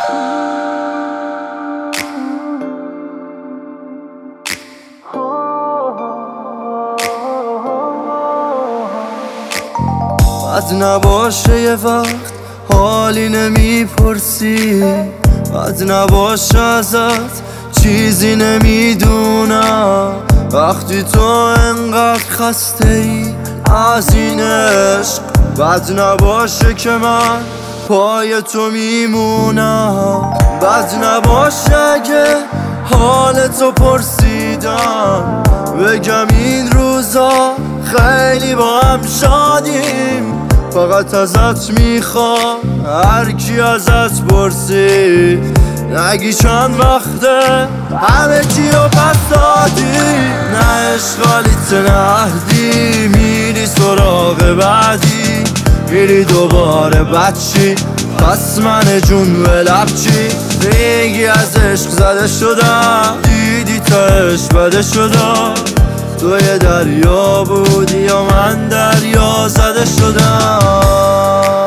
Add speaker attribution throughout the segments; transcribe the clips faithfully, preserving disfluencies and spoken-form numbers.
Speaker 1: بد نباشه یه وقت حالی نمیپرسی، بد نباشه ازت چیزی نمیدونم. وقتی تو انقدر خسته ای از این عشق، بد نباشه که من پای تو میمونم. بد نباشه اگه حال تو پرسیدم، بگم این روزا خیلی با هم شادیم. فقط ازت میخوام هر کی ازت پرسی، نگی چند وقته همه چی رو پس دادی. نه اشغالیت نهدی، میری سراغ بعدی، میری دوباره بچی. پس من جون به لب چی میگی؟ از عشق زده شدم، دیدی تاش بده شدم. تو یه دریا بودی یا من دریا زده شدم.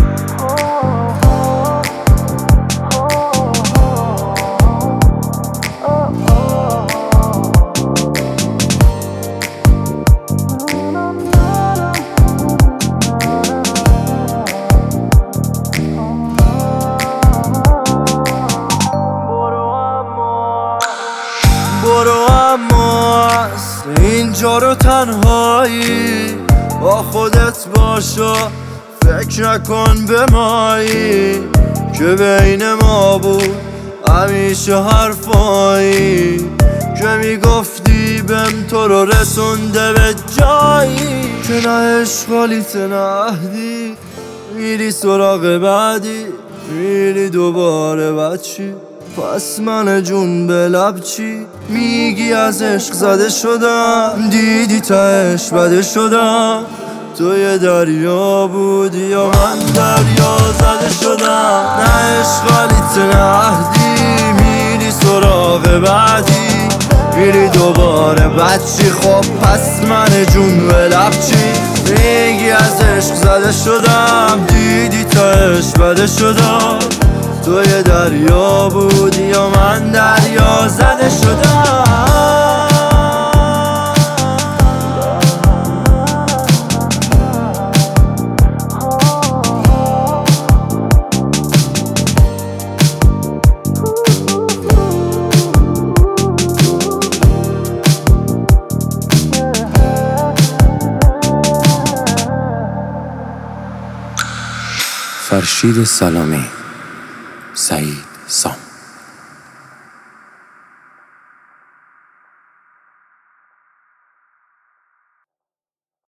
Speaker 1: برو اما از اینجا رو تنهایی با خودت باشو، فکر نکن به مایی که بین ما بود همیشه حرفایی که میگفتی بهم تو رو رسونده به جایی که نه اشغالیت نهدی، میری سراغ بعدی، میری دوباره بچی. پس من جون به لب چی میگی؟ از عشق زده شدم، دیدی تاش بده شدم. تو یه دریا بودی یا من دریا زده شدم. نه اشغالیت نهدی، میری سراغ بعدی، میری دوباره بچی. خب پس من جون به لب چی میگی؟ از عشق زده شدم، دیدی تاش بده شدم. تو یه دریا بودی یا من دریا زده شدم.
Speaker 2: فرشید سلامی، سعید سام.